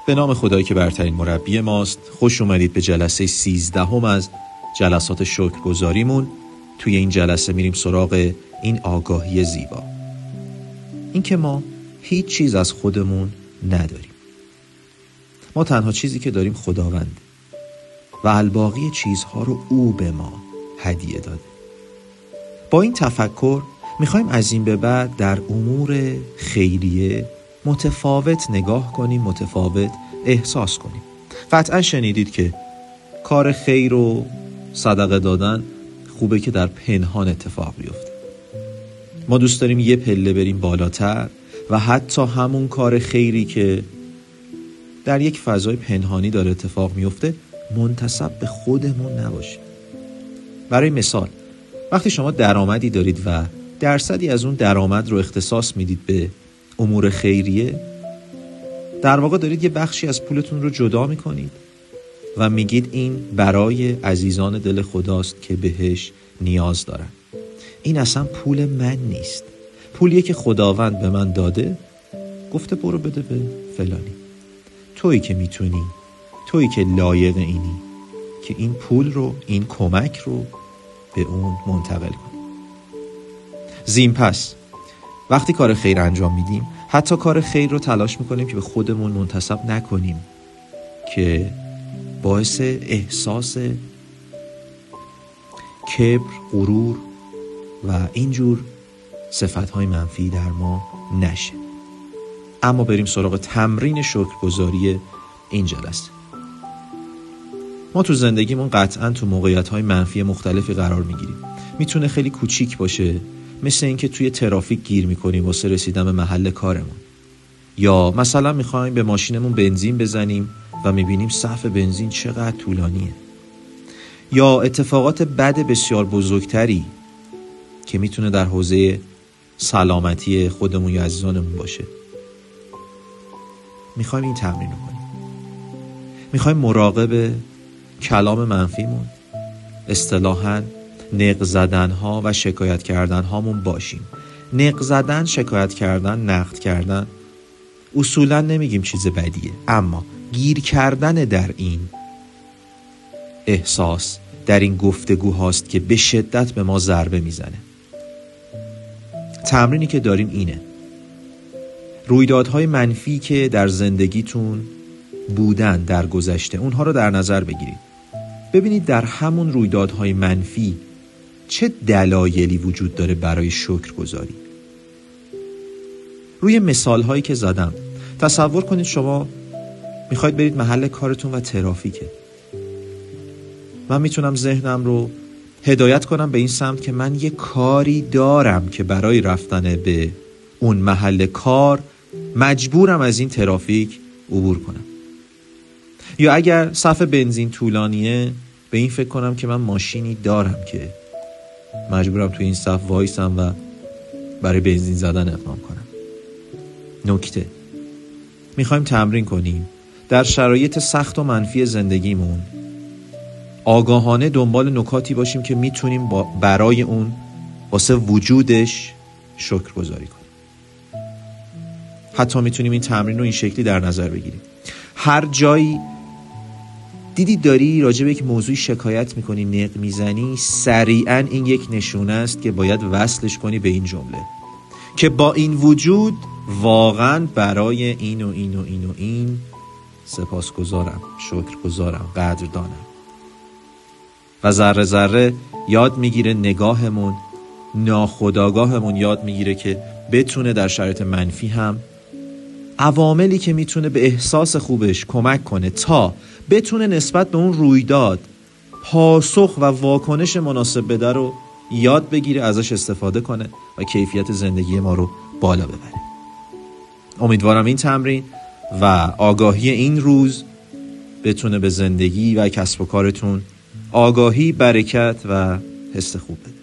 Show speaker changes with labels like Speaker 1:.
Speaker 1: به نام خدایی که برترین مربی ماست. خوش اومدید به جلسه 13 از جلسات شکرگزاریمون. توی این جلسه میریم سراغ این آگاهی زیبا، این که ما هیچ چیز از خودمون نداریم. ما تنها چیزی که داریم خداونده و الباقی چیزها رو او به ما هدیه داده. با این تفکر میخوایم از این به بعد در امور خیریه متفاوت نگاه کنیم، متفاوت احساس کنیم. قطعا شنیدید که کار خیر و صدقه دادن خوبه که در پنهان اتفاق بیفته. ما دوست داریم یه پله بریم بالاتر و حتی همون کار خیری که در یک فضای پنهانی داره اتفاق میفته منتسب به خودمون نباشه. برای مثال، وقتی شما درآمدی دارید و درصدی از اون درآمد رو اختصاص میدید به امور خیریه، در واقع دارید یه بخشی از پولتون رو جدا میکنید و میگید این برای عزیزان دل خداست که بهش نیاز دارن. این اصلا پول من نیست، پولیه که خداوند به من داده، گفته برو بده به فلانی. تویی که میتونی، تویی که لایق اینی که این پول رو، این کمک رو به اون منتقل کنی. زین پس وقتی کار خیر انجام میدیم، حتی کار خیر رو تلاش میکنیم که به خودمون منتسب نکنیم که باعث احساس کبر، غرور و اینجور صفتهای منفی در ما نشه. اما بریم سراغ تمرین شکرگزاری این جلسه. ما تو زندگیمون قطعاً تو موقعیت‌های منفی مختلفی قرار میگیریم. میتونه خیلی کوچیک باشه، مثل اینکه توی ترافیک گیر میکنیم واسه رسیدن به محل کارمون، یا مثلا میخوایم به ماشینمون بنزین بزنیم و میبینیم صف بنزین چقدر طولانیه، یا اتفاقات بد بسیار بزرگتری که میتونه در حوزه سلامتی خودمون یا عزیزانمون باشه. میخوایم این تمرین رو کنیم. میخوایم مراقب کلام منفیمون، اصطلاحاً نق زدن ها و شکایت کردن هامون باشیم. نق زدن، شکایت کردن، نقد کردن اصولا نمیگیم چیز بدیه، اما گیر کردن در این احساس، در این گفتگو هاست که به شدت به ما ضربه میزنه. تمرینی که داریم اینه: رویدادهای منفی که در زندگیتون بودن در گذشته، اونها رو در نظر بگیرید. ببینید در همون رویدادهای منفی چه دلایلی وجود داره برای شکرگزاری. روی مثالهایی که زدم تصور کنید شما میخواید برید محل کارتون و ترافیکه. من میتونم ذهنم رو هدایت کنم به این سمت که من یه کاری دارم که برای رفتن به اون محل کار مجبورم از این ترافیک عبور کنم. یا اگر صف بنزین طولانیه، به این فکر کنم که من ماشینی دارم که مجبورم توی این صف وایسم و برای بنزین زدن اقدام کنم. نکته: میخوایم تمرین کنیم در شرایط سخت و منفی زندگیمون آگاهانه دنبال نکاتی باشیم که میتونیم برای اون واسه وجودش شکرگزاری کنیم. حتی میتونیم این تمرین رو این شکلی در نظر بگیریم: هر جایی دیدی داری راجع به یک موضوعی شکایت میکنی، نق میزنی، سریعا این یک نشونه است که باید وصلش کنی به این جمله که با این وجود واقعا برای این و این و این و این سپاسگزارم، شکرگزارم، قدردانم. و ذره ذره یاد میگیره نگاهمون، ناخودآگاهمون یاد میگیره که بتونه در شرایط منفی هم عواملی که میتونه به احساس خوبش کمک کنه تا بتونه نسبت به اون رویداد پاسخ و واکنش مناسب بده رو یاد بگیره، ازش استفاده کنه و کیفیت زندگی ما رو بالا ببره. امیدوارم این تمرین و آگاهی این روز بتونه به زندگی و کسب و کارتون آگاهی، برکت و حس خوب بده.